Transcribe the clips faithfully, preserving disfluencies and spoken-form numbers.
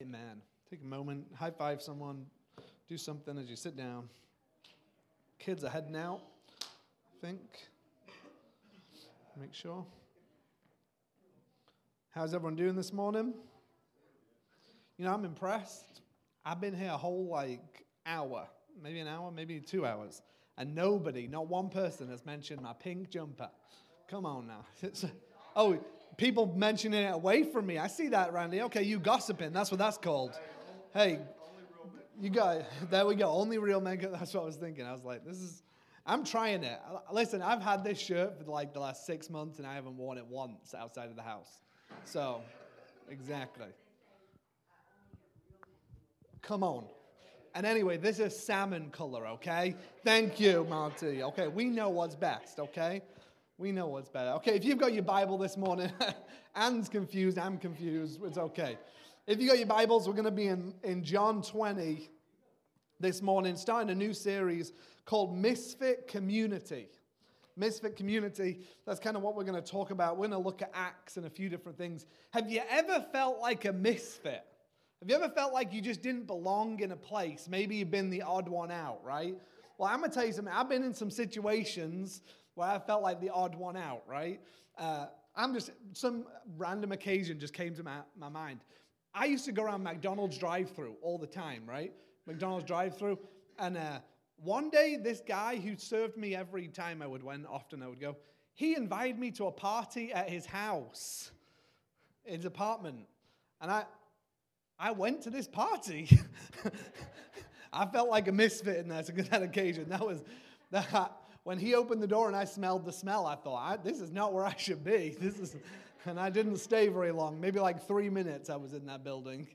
Amen. Take a moment, high five someone, do something as you sit down. Kids are heading out, I think. Make sure. How's everyone doing this morning? You know, I'm impressed. I've been here a whole, like, hour, maybe an hour, maybe two hours, and nobody, not one person has mentioned my pink jumper. Come on now. It's, oh, people mentioning it away from me. I see that, Randy. Okay, you gossiping. That's what that's called. Hey, you got, there we go. Only real men. That's what I was thinking. I was like, this is, I'm trying it. Listen, I've had this shirt for like the last six months, and I haven't worn it once outside of the house. So, exactly. Come on. And anyway, this is salmon color, okay? Thank you, Monty. Okay, we know what's best, okay? We know what's better. Okay, if you've got your Bible this morning, Anne's confused, I'm confused, it's okay. If you got your Bibles, we're going to be in, in John twenty this morning, starting a new series called Misfit Community. Misfit Community, that's kind of what we're going to talk about. We're going to look at Acts and a few different things. Have you ever felt like a misfit? Have you ever felt like you just didn't belong in a place? Maybe you've been the odd one out, right? Well, I'm going to tell you something. I've been in some situations where I felt like the odd one out, right? Uh, I'm just, some random occasion just came to my, my mind. I used to go around McDonald's drive-thru all the time, right? McDonald's drive-thru. And uh, one day, this guy who served me every time I would, when often I would go, he invited me to a party at his house, his apartment. And I... I went to this party. I felt like a misfit in that, that occasion. That was that. When he opened the door and I smelled the smell, I thought, I, this is not where I should be. This is, and I didn't stay very long. Maybe like three minutes I was in that building.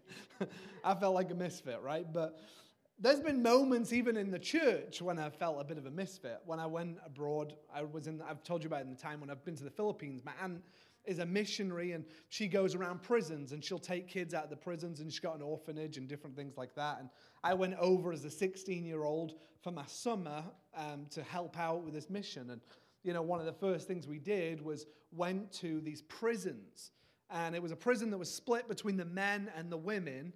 I felt like a misfit, right? But there's been moments even in the church when I felt a bit of a misfit. When I went abroad, I was in, I've told you about it in the time when I've been to the Philippines. My aunt is a missionary, and she goes around prisons, and she'll take kids out of the prisons, and she's got an orphanage and different things like that. And I went over as a sixteen-year-old for my summer um, to help out with this mission. And, you know, one of the first things we did was went to these prisons. And it was a prison that was split between the men and the women.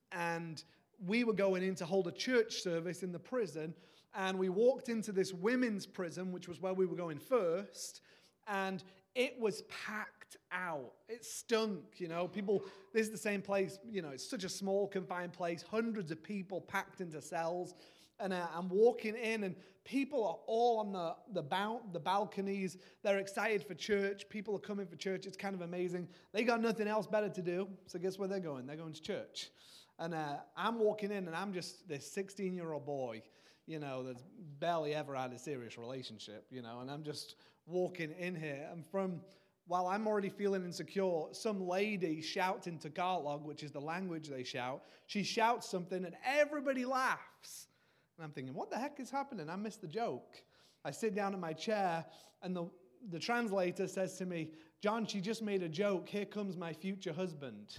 And we were going in to hold a church service in the prison. And we walked into this women's prison, which was where we were going first. And it was packed out. It stunk, you know. People, this is the same place, you know, it's such a small, confined place, hundreds of people packed into cells. And uh, I'm walking in, and people are all on the, the, bal- the balconies. They're excited for church. People are coming for church. It's kind of amazing. They got nothing else better to do. So guess where they're going? They're going to church. And uh, I'm walking in, and I'm just this sixteen-year-old boy, you know, that's barely ever had a serious relationship, you know, and I'm just walking in here, and from, while I'm already feeling insecure, some lady shouts in Tagalog, which is the language they shout. She shouts something, and everybody laughs. And I'm thinking, what the heck is happening? I missed the joke. I sit down in my chair, and the, the translator says to me, John, she just made a joke. Here comes my future husband.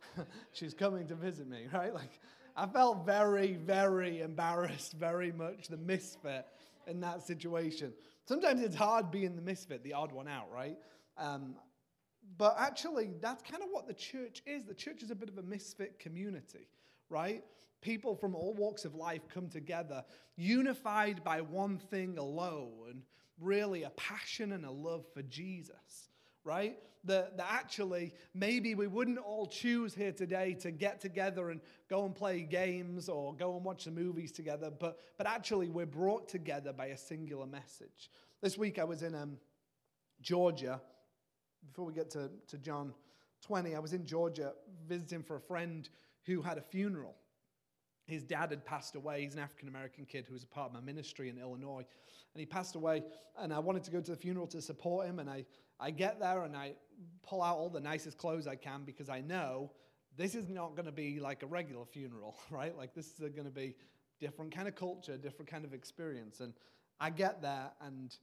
She's coming to visit me, right? Like, I felt very, very embarrassed, very much the misfit in that situation. Sometimes it's hard being the misfit, the odd one out, right? Um, but actually, that's kind of what the church is. The church is a bit of a misfit community, right? People from all walks of life come together, unified by one thing alone, really a passion and a love for Jesus, right? That, that actually, maybe we wouldn't all choose here today to get together and go and play games or go and watch the movies together, but, but actually we're brought together by a singular message. This week I was in um, Georgia. Before we get to, to John twenty, I was in Georgia visiting for a friend who had a funeral. His dad had passed away. He's an African-American kid who was a part of my ministry in Illinois. And he passed away, and I wanted to go to the funeral to support him. And I, I get there, and I pull out all the nicest clothes I can because I know this is not going to be like a regular funeral, right? Like, this is going to be different kind of culture, different kind of experience. And I get there, and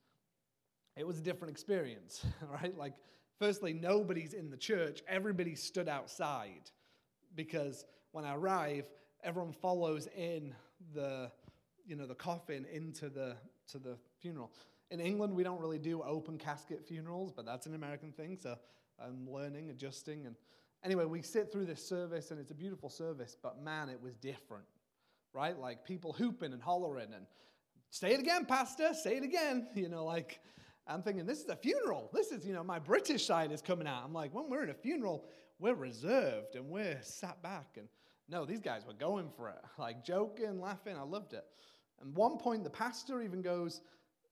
it was a different experience, right? Like, firstly, nobody's in the church. Everybody stood outside because when I arrive, everyone follows in the, you know, the coffin into the to the funeral. In England, we don't really do open casket funerals, but that's an American thing, so I'm learning, adjusting, and Anyway, we sit through this service, and it's a beautiful service, but man, it was different, right? Like people hooping and hollering and, say it again, pastor, say it again. You know, like, I'm thinking, this is a funeral. This is, you know, my British side is coming out. I'm like, when we're in a funeral, we're reserved and we're sat back. And no, these guys were going for it, like joking, laughing. I loved it. And one point, the pastor even goes,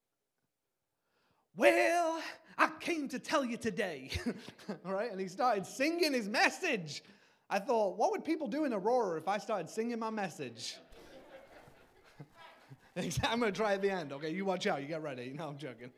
well, I came to tell you today, all right? And he started singing his message. I thought, what would people do in Aurora if I started singing my message? I'm going to try at the end, okay? You watch out. You get ready. No, I'm joking.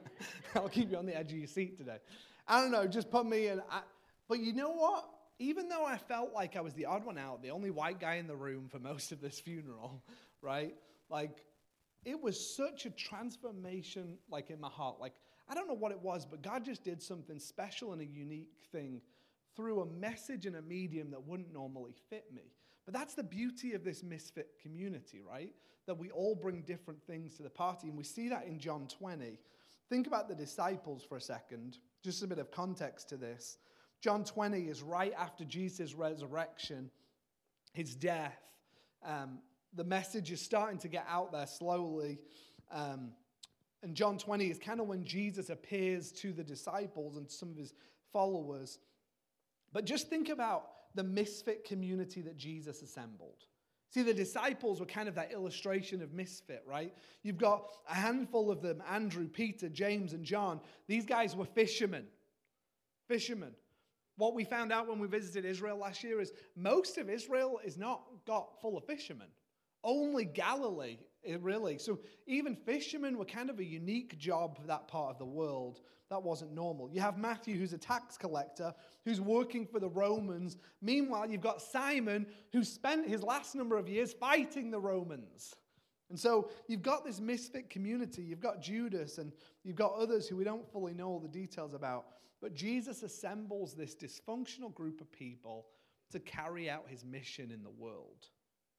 I'll keep you on the edge of your seat today. I don't know, just put me in. I, but you know what? Even though I felt like I was the odd one out, the only white guy in the room for most of this funeral, right? Like, it was such a transformation, like, in my heart. Like, I don't know what it was, but God just did something special and a unique thing through a message and a medium that wouldn't normally fit me. But that's the beauty of this misfit community, right? That we all bring different things to the party. And we see that in John twenty. Think about the disciples for a second. Just a bit of context to this. John twenty is right after Jesus' resurrection, his death. Um, the message is starting to get out there slowly. Um, and John twenty is kind of when Jesus appears to the disciples and some of his followers. But just think about the misfit community that Jesus assembled. See, the disciples were kind of that illustration of misfit, right? You've got a handful of them, Andrew, Peter, James, and John. These guys were fishermen. Fishermen. What we found out when we visited Israel last year is most of Israel is not got full of fishermen. Only Galilee, really. So even fishermen were kind of a unique job for that part of the world. That wasn't normal. You have Matthew, who's a tax collector, who's working for the Romans. Meanwhile, you've got Simon, who spent his last number of years fighting the Romans. And so you've got this misfit community. You've got Judas, and you've got others who we don't fully know all the details about. But Jesus assembles this dysfunctional group of people to carry out his mission in the world.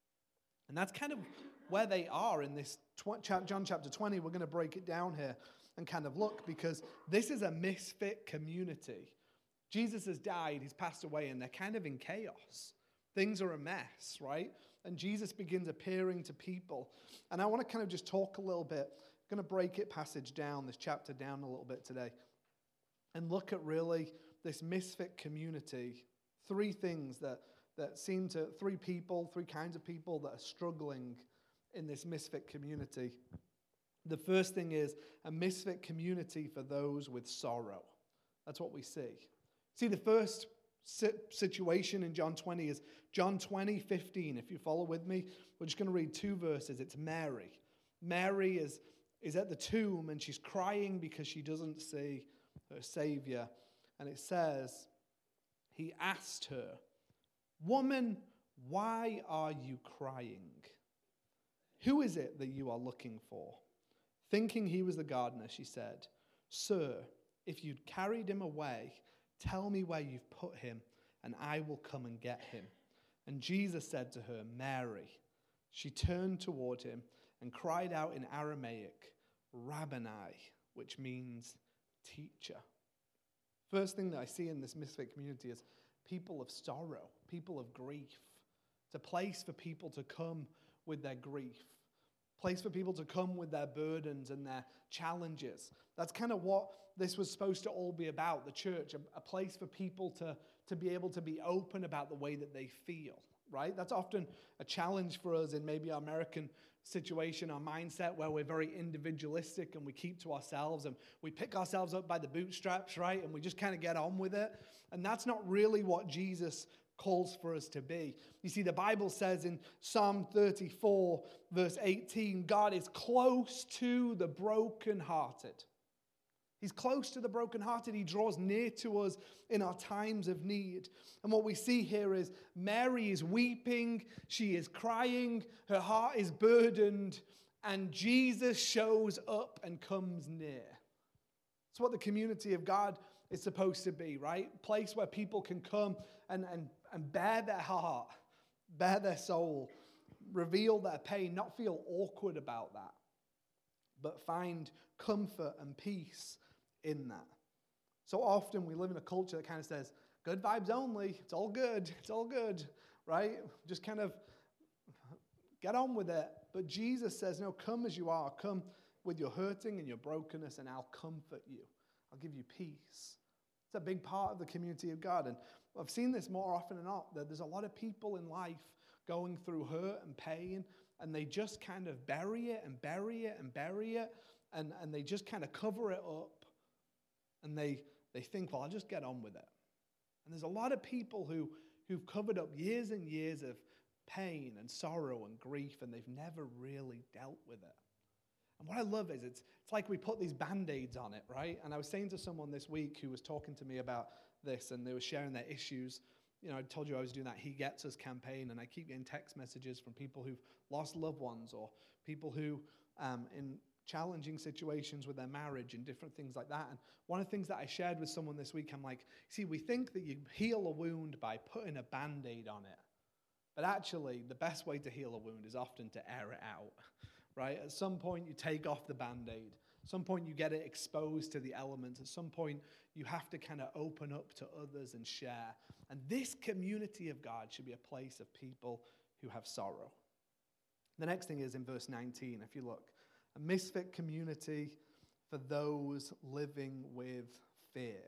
And that's kind of where they are in this tw- John chapter twenty. We're going to break it down here and kind of look, because this is a misfit community. Jesus has died, he's passed away, and they're kind of in chaos. Things are a mess, right? And Jesus begins appearing to people. And I want to kind of just talk a little bit. I'm going to break it passage down, this chapter down a little bit today, and look at really this misfit community. Three things that, that seem to, three people, three kinds of people that are struggling in this misfit community. The first thing is a misfit community for those with sorrow. That's what we see. See, the first situation in John twenty is John twenty, fifteen. If you follow with me, we're just going to read two verses. It's Mary. Mary is, is at the tomb, and she's crying because she doesn't see her Savior. And it says, he asked her, "Woman, why are you crying? Who is it that you are looking for?" Thinking he was the gardener, she said, "Sir, if you'd carried him away, tell me where you've put him, and I will come and get him." And Jesus said to her, "Mary." She turned toward him and cried out in Aramaic, "Rabboni," which means teacher. First thing that I see in this misfit community is people of sorrow, people of grief. It's a place for people to come with their grief. Place for people to come with their burdens and their challenges. That's kind of what this was supposed to all be about, the church, a, a place for people to, to be able to be open about the way that they feel, right? That's often a challenge for us in maybe our American situation, our mindset, where we're very individualistic and we keep to ourselves and we pick ourselves up by the bootstraps, right? And we just kind of get on with it. And that's not really what Jesus calls for us to be. You see, the Bible says in Psalm thirty-four, verse eighteen, God is close to the brokenhearted. He's close to the brokenhearted. He draws near to us in our times of need. And what we see here is Mary is weeping, she is crying, her heart is burdened, and Jesus shows up and comes near. It's what the community of God is supposed to be, right? A place where people can come and, and, and bear their heart, bear their soul, reveal their pain, not feel awkward about that, but find comfort and peace in that. So often we live in a culture that kind of says, good vibes only. It's all good. It's all good, right? Just kind of get on with it. But Jesus says, no, come as you are. Come with your hurting and your brokenness, and I'll comfort you. I'll give you peace. It's a big part of the community of God. And I've seen this more often than not, that there's a lot of people in life going through hurt and pain, and they just kind of bury it and bury it and bury it, and, and they just kind of cover it up, and they, they think, well, I'll just get on with it. And there's a lot of people who, who've covered up years and years of pain and sorrow and grief, and they've never really dealt with it. And what I love is it's, it's like we put these Band-Aids on it, right? And I was saying to someone this week who was talking to me about this, and they were sharing their issues. You know, I told you I was doing that He Gets Us campaign, and I keep getting text messages from people who've lost loved ones, or people who um, in challenging situations with their marriage and different things like that. And one of the things that I shared with someone this week, I'm like, see, we think that you heal a wound by putting a Band-Aid on it. But actually, the best way to heal a wound is often to air it out, right? At some point, you take off the Band-Aid. At some point, you get it exposed to the elements. At some point, you have to kind of open up to others and share. And this community of God should be a place of people who have sorrow. The next thing is in verse nineteen, if you look, a misfit community for those living with fear.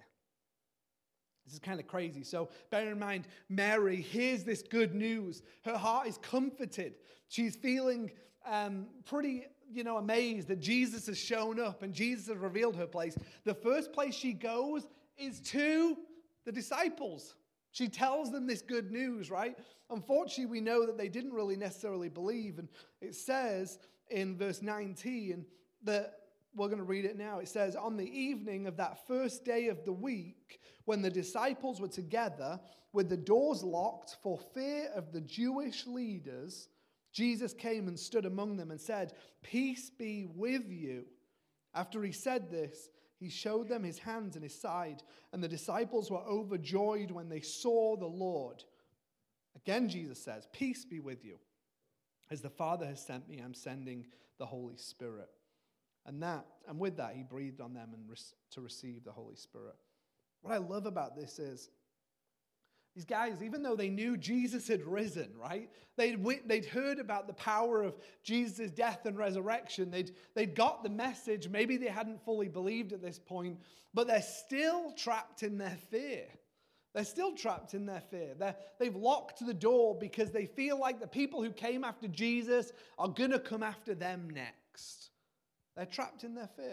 This is kind of crazy. So bear in mind, Mary hears this good news. Her heart is comforted. She's feeling um, pretty, you know, amazed that Jesus has shown up and Jesus has revealed her place. The first place she goes is to the disciples. She tells them this good news, right? Unfortunately, we know that they didn't really necessarily believe. And it says in verse nineteen that, we're going to read it now. It says, on the evening of that first day of the week, when the disciples were together with the doors locked for fear of the Jewish leaders, Jesus came and stood among them and said, peace be with you. After he said this, he showed them his hands and his side, and the disciples were overjoyed when they saw the Lord. Again, Jesus says, peace be with you. As the Father has sent me, I'm sending the Holy Spirit. And that, and with that, he breathed on them and re- to receive the Holy Spirit. What I love about this is, these guys, even though they knew Jesus had risen, right? They'd, they'd heard about the power of Jesus' death and resurrection. They'd, they'd got the message. Maybe they hadn't fully believed at this point, but they're still trapped in their fear. They're still trapped in their fear. They're, they've locked the door because they feel like the people who came after Jesus are going to come after them next. They're trapped in their fear.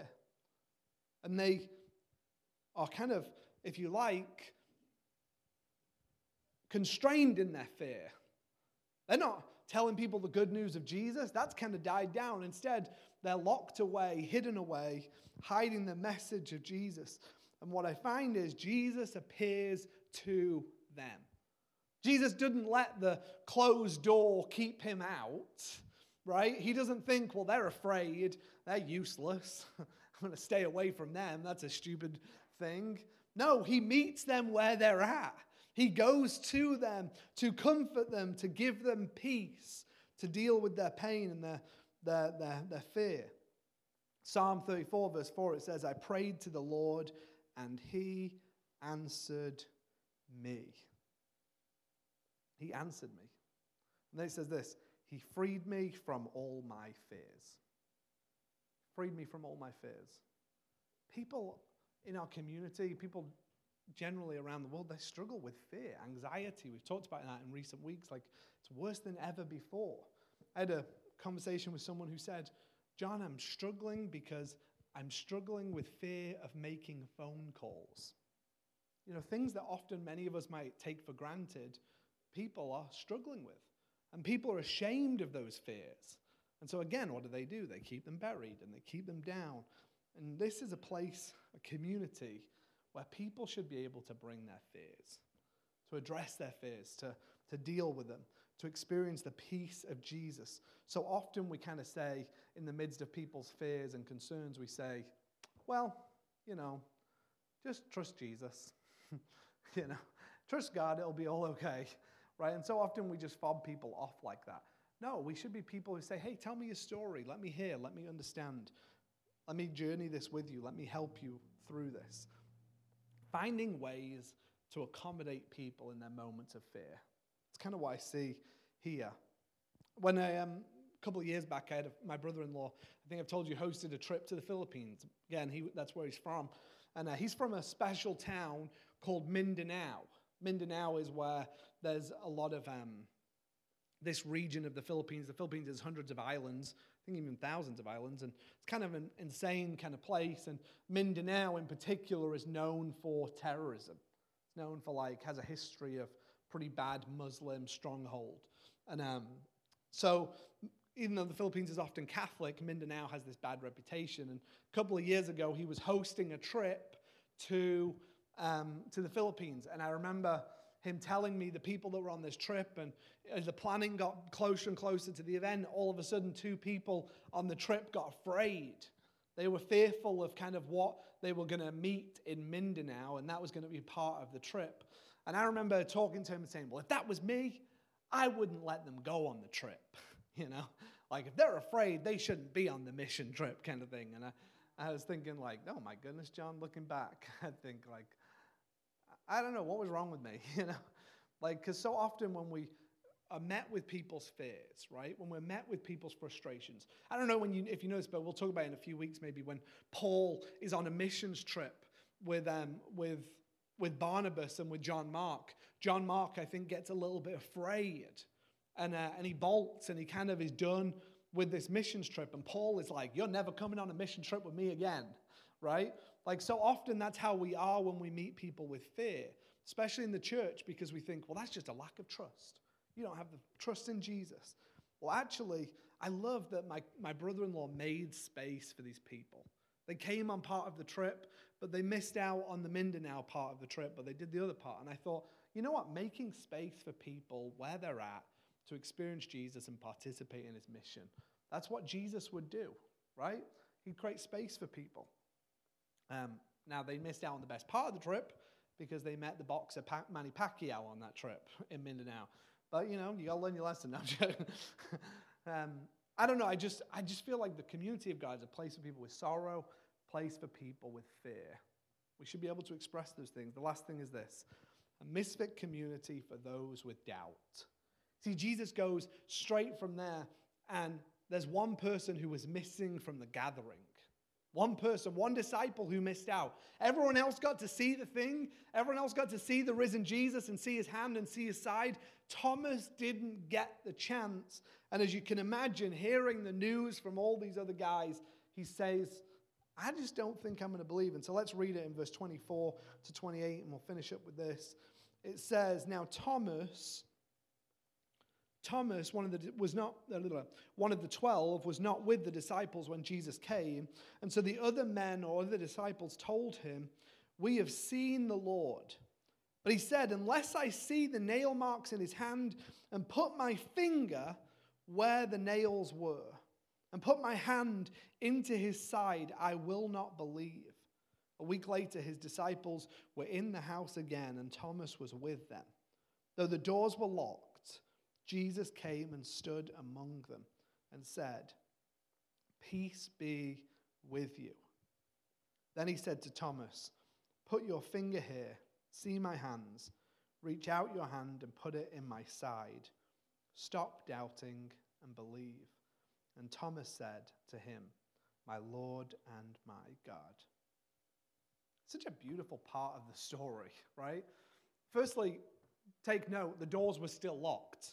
And they are kind of, if you like, constrained in their fear. They're not telling people the good news of Jesus. That's kind of died down. Instead, they're locked away, hidden away, hiding the message of Jesus. And what I find is Jesus appears to them. Jesus didn't let the closed door keep him out, right? He doesn't think, well, they're afraid. They're useless. I'm going to stay away from them. That's a stupid thing. No, he meets them where they're at. He goes to them to comfort them, to give them peace, to deal with their pain and their, their, their, their fear. Psalm thirty-four, verse four, it says, I prayed to the Lord, and he answered me. He answered me. And then it says this, he freed me from all my fears. Freed me from all my fears. People in our community, people generally around the world, they struggle with fear, anxiety. We've talked about that in recent weeks. Like, it's worse than ever before. I had a conversation with someone who said, John, I'm struggling because I'm struggling with fear of making phone calls. You know, things that often many of us might take for granted, people are struggling with. And people are ashamed of those fears. And so again, what do they do? They keep them buried and they keep them down. And this is a place, a community, where people should be able to bring their fears, to address their fears, to, to deal with them, to experience the peace of Jesus. So often we kind of say, in the midst of people's fears and concerns, we say, well, you know, just trust Jesus. you know, trust God, it'll be all okay. Right? And so often we just fob people off like that. No, we should be people who say, hey, tell me your story. Let me hear. Let me understand. Let me journey this with you. Let me help you through this. Finding ways to accommodate people in their moments of fear. It's kind of what I see here. When I, um, a couple of years back, I had a, my brother-in-law, I think I've told you, hosted a trip to the Philippines. Again, he, that's where he's from. And uh, he's from a special town called Mindanao. Mindanao is where there's a lot of um, this region of the Philippines. The Philippines has hundreds of islands, I think even thousands of islands, and it's kind of an insane kind of place. And Mindanao in particular is known for terrorism. It's known for, like, has a history of pretty bad Muslim stronghold. And um, so even though the Philippines is often Catholic, Mindanao has this bad reputation. And a couple of years ago, he was hosting a trip to um, to the Philippines. And I remember him telling me the people that were on this trip, and as the planning got closer and closer to the event, all of a sudden two people on the trip got afraid. They were fearful of kind of what they were going to meet in Mindanao, and that was going to be part of the trip. And I remember talking to him and saying, well, if that was me, I wouldn't let them go on the trip. You know, like if they're afraid, they shouldn't be on the mission trip kind of thing. And I, I was thinking like, oh my goodness, John, looking back, I think like, I don't know, what was wrong with me, you know? Like, because so often when we are met with people's fears, right? When we're met with people's frustrations. I don't know when you, if you know this, but we'll talk about it in a few weeks maybe, when Paul is on a missions trip with um with with Barnabas and with John Mark. John Mark, I think, gets a little bit afraid. And uh, and he bolts and he kind of is done with this missions trip. And Paul is like, you're never coming on a mission trip with me again, right? Like so often that's how we are when we meet people with fear, especially in the church, because we think, well, that's just a lack of trust. You don't have the trust in Jesus. Well, actually, I love that my, my brother-in-law made space for these people. They came on part of the trip, but they missed out on the Mindanao part of the trip, but they did the other part. And I thought, you know what? Making space for people where they're at to experience Jesus and participate in his mission. That's what Jesus would do, right? He'd create space for people. Um, now, they missed out on the best part of the trip because they met the boxer pa- Manny Pacquiao on that trip in Mindanao. But, you know, you got to learn your lesson. um, I don't know. I just I just feel like the community of God is a place for people with sorrow, place for people with fear. We should be able to express those things. The last thing is this: a misfit community for those with doubt. See, Jesus goes straight from there, and there's one person who was missing from the gathering. One person, one disciple who missed out. Everyone else got to see the thing. Everyone else got to see the risen Jesus and see his hand and see his side. Thomas didn't get the chance. And as you can imagine, hearing the news from all these other guys, he says, I just don't think I'm going to believe. And so let's read it in verse twenty-four to twenty-eight, and we'll finish up with this. It says, now Thomas... Thomas, one of the was not one of the twelve, was not with the disciples when Jesus came, and so the other men or other disciples told him, "We have seen the Lord." But he said, "Unless I see the nail marks in his hand and put my finger where the nails were, and put my hand into his side, I will not believe." A week later, his disciples were in the house again, and Thomas was with them. Though the doors were locked, Jesus came and stood among them and said, "Peace be with you." Then he said to Thomas, "Put your finger here, see my hands. Reach out your hand and put it in my side. Stop doubting and believe." And Thomas said to him, "My Lord and my God." Such a beautiful part of the story, right? Firstly, take note, the doors were still locked.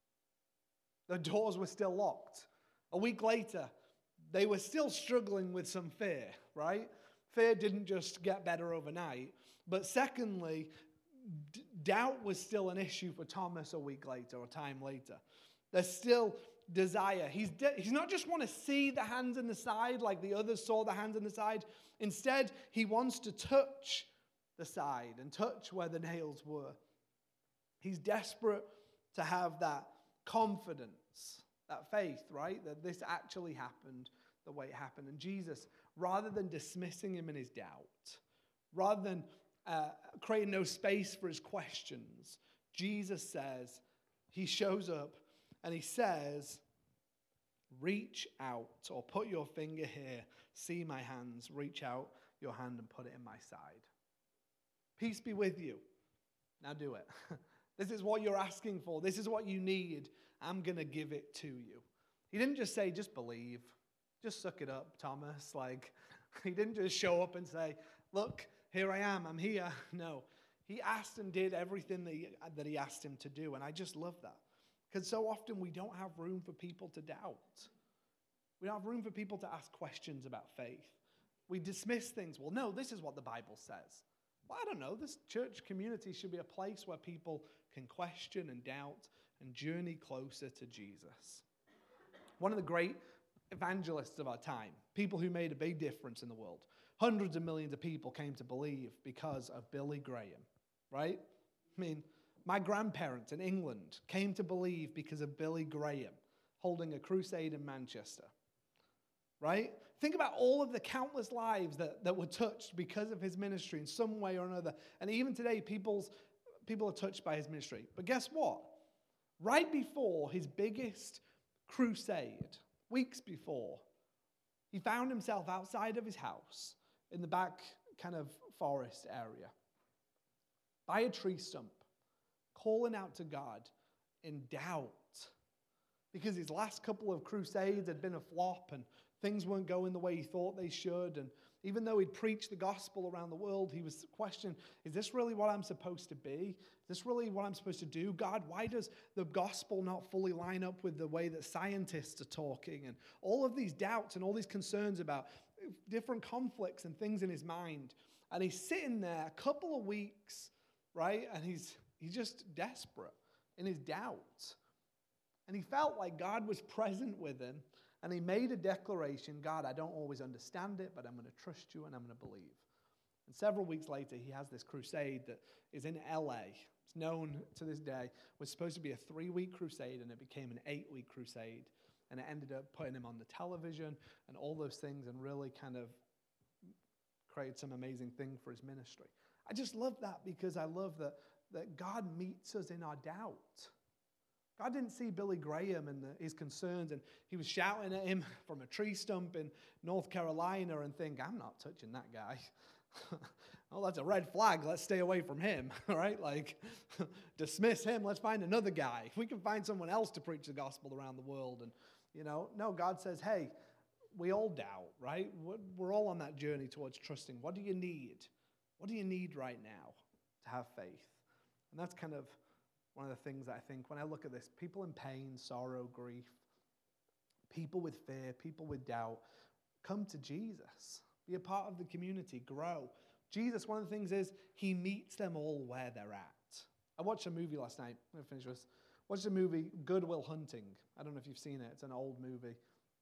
The doors were still locked. A week later, they were still struggling with some fear, right? Fear didn't just get better overnight. But secondly, d- doubt was still an issue for Thomas a week later or time later. There's still desire. He's, de- he's not just want to see the hands in the side like the others saw the hands in the side. Instead, he wants to touch the side and touch where the nails were. He's desperate to have that confidence, that faith, right? That this actually happened the way it happened. And Jesus, rather than dismissing him in his doubt, rather than uh, creating no space for his questions, Jesus says, he shows up and he says, "Reach out," or "Put your finger here, see my hands, reach out your hand and put it in my side. Peace be with you." Now do it. This is what you're asking for. This is what you need. I'm going to give it to you. He didn't just say, just believe. Just suck it up, Thomas. Like, he didn't just show up and say, look, here I am. I'm here. No. He asked and did everything that he, that he asked him to do. And I just love that. Because so often we don't have room for people to doubt. We don't have room for people to ask questions about faith. We dismiss things. Well, no, this is what the Bible says. Well, I don't know. This church community should be a place where people can question and doubt and journey closer to Jesus. One of the great evangelists of our time, people who made a big difference in the world. Hundreds of millions of people came to believe because of Billy Graham, right? I mean, my grandparents in England came to believe because of Billy Graham holding a crusade in Manchester, right? Think about all of the countless lives that, that were touched because of his ministry in some way or another. And even today, people's, people are touched by his ministry. But guess what? Right before his biggest crusade, weeks before, he found himself outside of his house in the back kind of forest area by a tree stump, calling out to God in doubt because his last couple of crusades had been a flop and things weren't going the way he thought they should. And even though he'd preached the gospel around the world, he was questioning, is this really what I'm supposed to be? Is this really what I'm supposed to do? God, why does the gospel not fully line up with the way that scientists are talking? And all of these doubts and all these concerns about different conflicts and things in his mind. And he's sitting there a couple of weeks, right? And he's he's just desperate in his doubts. And he felt like God was present with him. And he made a declaration, God, I don't always understand it, but I'm going to trust you and I'm going to believe. And several weeks later, he has this crusade that is in L A. It's known to this day. It was supposed to be a three-week crusade, and it became an eight-week crusade. And it ended up putting him on the television and all those things and really kind of created some amazing thing for his ministry. I just love that because I love that, that God meets us in our doubt. God didn't see Billy Graham and the, his concerns, and he was shouting at him from a tree stump in North Carolina and think, I'm not touching that guy. Oh, that's a red flag. Let's stay away from him, all right? Like, dismiss him. Let's find another guy. If we can find someone else to preach the gospel around the world. And, you know, no, God says, hey, we all doubt, right? We're all on that journey towards trusting. What do you need? What do you need right now to have faith? And that's kind of one of the things that I think when I look at this, people in pain, sorrow, grief, people with fear, people with doubt, come to Jesus. Be a part of the community, grow. Jesus, one of the things is he meets them all where they're at. I watched a movie last night. I'm going to finish this. Watched the movie Good Will Hunting. I don't know if you've seen it. It's an old movie.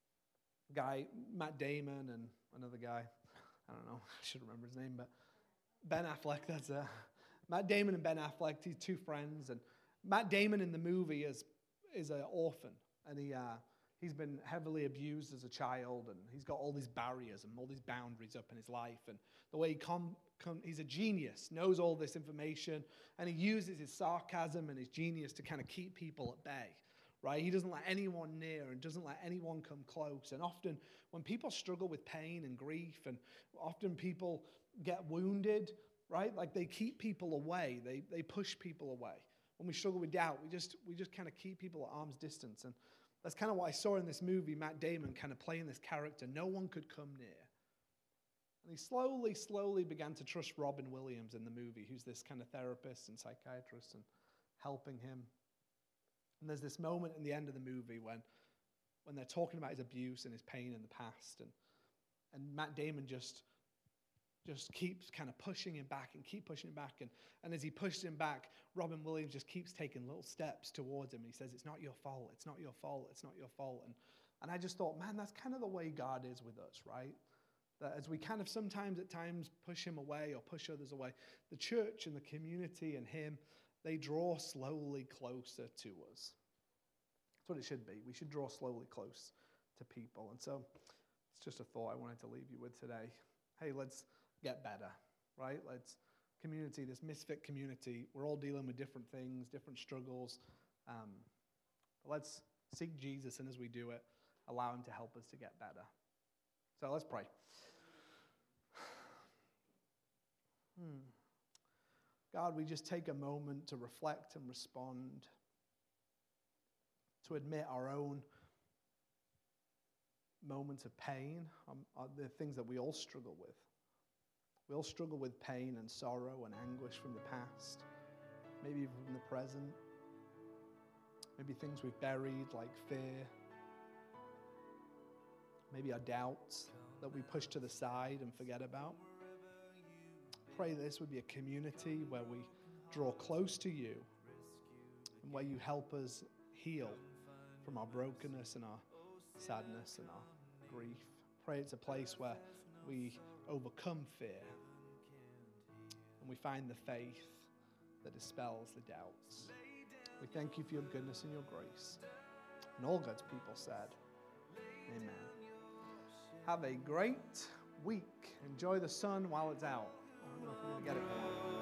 Guy, Matt Damon and another guy. I don't know. I should remember his name, but Ben Affleck, that's a... Matt Damon and Ben Affleck, these two friends, and Matt Damon in the movie is is an orphan, and he uh, he's been heavily abused as a child, and he's got all these barriers and all these boundaries up in his life, and the way he com, com he's a genius, knows all this information, and he uses his sarcasm and his genius to kind of keep people at bay, right? He doesn't let anyone near and doesn't let anyone come close, and often when people struggle with pain and grief, and often people get wounded, right? Like they keep people away. They they push people away. When we struggle with doubt, we just we just kind of keep people at arm's distance. And that's kind of what I saw in this movie, Matt Damon kind of playing this character. No one could come near. And he slowly, slowly began to trust Robin Williams in the movie, who's this kind of therapist and psychiatrist and helping him. And there's this moment in the end of the movie when, when they're talking about his abuse and his pain in the past. And, and Matt Damon just... just keeps kind of pushing him back and keep pushing him back. And, and as he pushes him back, Robin Williams just keeps taking little steps towards him. And he says, it's not your fault. It's not your fault. It's not your fault. And, and I just thought, man, that's kind of the way God is with us, right? That as we kind of sometimes at times push him away or push others away, the church and the community and him, they draw slowly closer to us. That's what it should be. We should draw slowly close to people. And so it's just a thought I wanted to leave you with today. Hey, let's get better, right? Let's, community, this misfit community, we're all dealing with different things, different struggles. Um, but let's seek Jesus, and as we do it, allow him to help us to get better. So let's pray. Hmm. God, we just take a moment to reflect and respond, to admit our own moments of pain, um, are the things that we all struggle with. We all struggle with pain and sorrow and anguish from the past, maybe even from the present. Maybe things we've buried like fear. Maybe our doubts that we push to the side and forget about. Pray this would be a community where we draw close to you and where you help us heal from our brokenness and our sadness and our grief. Pray it's a place where we overcome fear and we find the faith that dispels the doubts. We thank you for your goodness and your grace. And all God's people said, amen. Have a great week. Enjoy the sun while it's out. I don't know if you're going to get it.